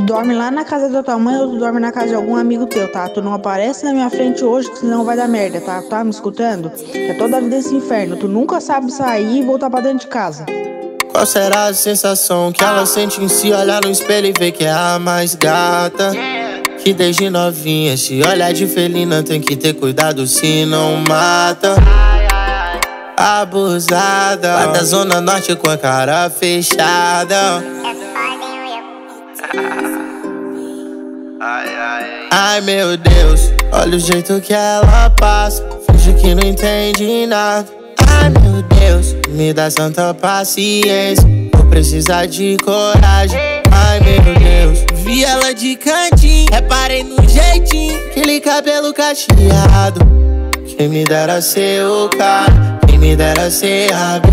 dorme lá na casa da tua mãe ou tu dorme na casa de algum amigo teu, tá? Tu não aparece na minha frente hoje, senão vai dar merda, tá? Tá me escutando? É toda a vida esse inferno. Tu nunca sabe sair e voltar pra dentro de casa. Qual será a sensação que ela sente em si? Olhar no espelho e ver que é a mais gata. Que desde novinha, se olhar de felina, tem que ter cuidado se não mata. Abusada, lá da zona norte com a cara fechada. Ai meu Deus, olha o jeito que ela passa, finge que não entende nada. Ai meu Deus, me dá santa paciência, vou precisar de coragem. Ai meu Deus, vi ela de cantinho, reparei no jeitinho, aquele cabelo cacheado. Quem me dera ser o cara, quem me dera ser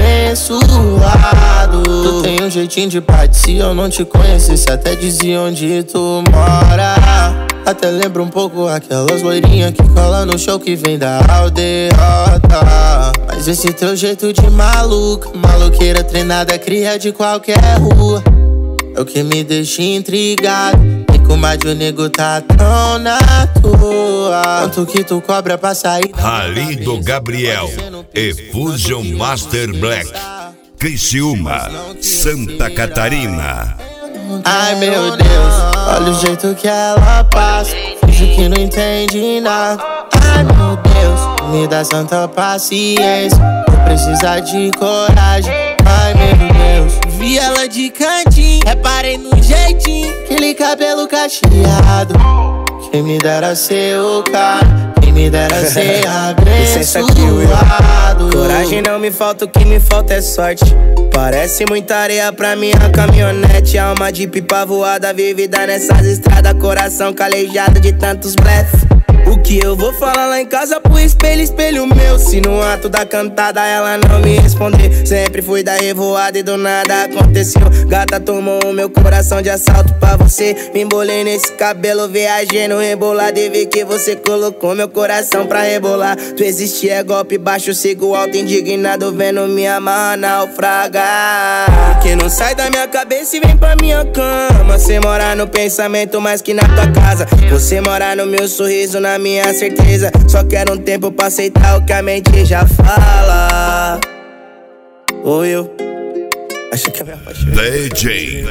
abençoado. Tu tem um jeitinho de parte, se eu não te conhecesse até dizia onde tu mora. Até lembro um pouco aquelas loirinhas que colam no show que vem da aldeota. Mas esse teu jeito de maluca, maloqueira treinada, cria de qualquer rua, é o que me deixa intrigado. E como a o nego tá tão na tua, quanto que tu cobra pra sair? Ralindo Gabriel e Fusion Master Black, Criciúma, Santa Catarina. Ai meu Deus, olha o jeito que ela passa, finge que não entende nada. Ai meu Deus, me dá santa paciência, vou precisar de coragem. Ai meu Deus, vi ela de cantinho, reparei no jeitinho, aquele cabelo cacheado. Quem me dera ser o cara, quem me dera ser abençoado. Coragem não me falta, o que me falta é sorte. Parece muita areia pra minha caminhonete. Alma de pipa voada, vivida nessas estradas. Coração calejado de tantos blefs. O que eu vou falar lá em casa pro espelho, espelho meu? Se no ato da cantada ela não me responder, sempre fui da revoada e do nada aconteceu. Gata tomou o meu coração de assalto pra você. Me embolei nesse cabelo, viajei no rebolado e vi que você colocou meu coração pra rebolar. Tu existe é golpe baixo, sigo alto indignado, vendo minha amarra naufragar. Que não sai da minha cabeça e vem pra minha cama. Você mora no pensamento mais que na tua casa. Você mora no meu sorriso, na minha certeza. Só quero um tempo pra aceitar o que a mente já fala. Ou eu acho que é minha paixão. DJ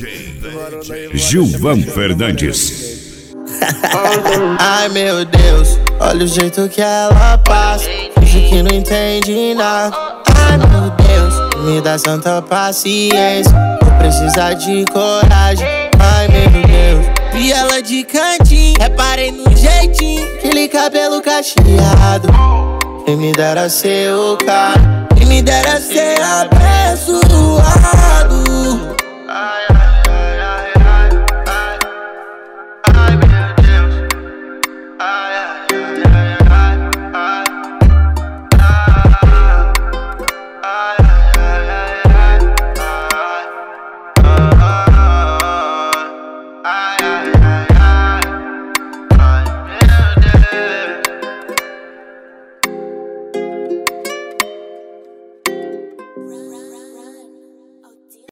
Gilvan Fernandes. Ai meu Deus, olha o jeito que ela passa, finge que não entende nada. Ai meu Deus, me dá santa paciência, vou precisar de coragem. Ai meu Deus, vi ela de cantinho, reparei no jeitinho, aquele cabelo cacheado. Quem me dera ser o cara, quem me dera ser abençoado.